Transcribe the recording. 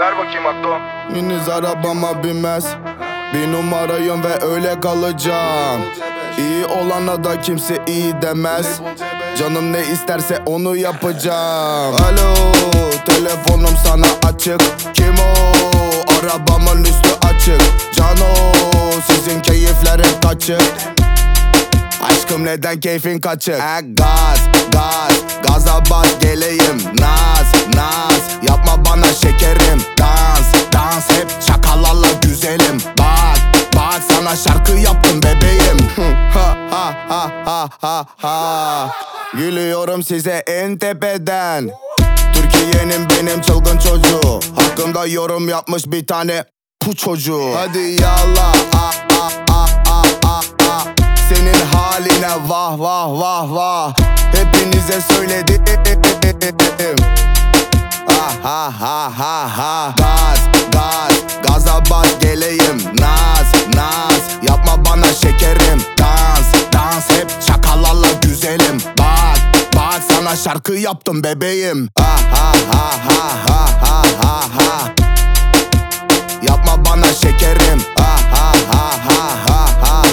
ver bakayım Akdo. Miniz arabama binmez. Bir numarayım ve öyle kalacağım. İyi olana da kimse iyi demez. Canım ne isterse onu yapacağım. Alo, telefonum sana açık. Kim o? Arabamın üstü açık. Cano, sizin keyifler hep kaçık. Aşkım neden keyfin kaçık? Gaz, gaz, gaza bas geleyim. Naz, naz, yapma bana şekerim. Dans, dans, hep şakalarla güzelim. Bak, bak sana şarkı yaptım bebeğim. Ha ha ha ha ha ha. Gülüyorum size en tepeden. Türkiye'nin benim çılgın çocuğu. Hakkımda yorum yapmış bir tane bu çocuğu. Hadi yallah, ah ah ah ah ah ah. Senin haline vah vah vah vah. Hepinize söyledim. Ah ha ha ha ha. Gaz gaz gaza bas geleyim. Naz naz yapma bana şekerim. Dans dans hep şakalarla güzelim. Bak bak sana şarkı yaptım bebeğim. Ah ha ha ha ha ha ha ha. Yapma bana şekerim. Ah ha ha ha ha ha.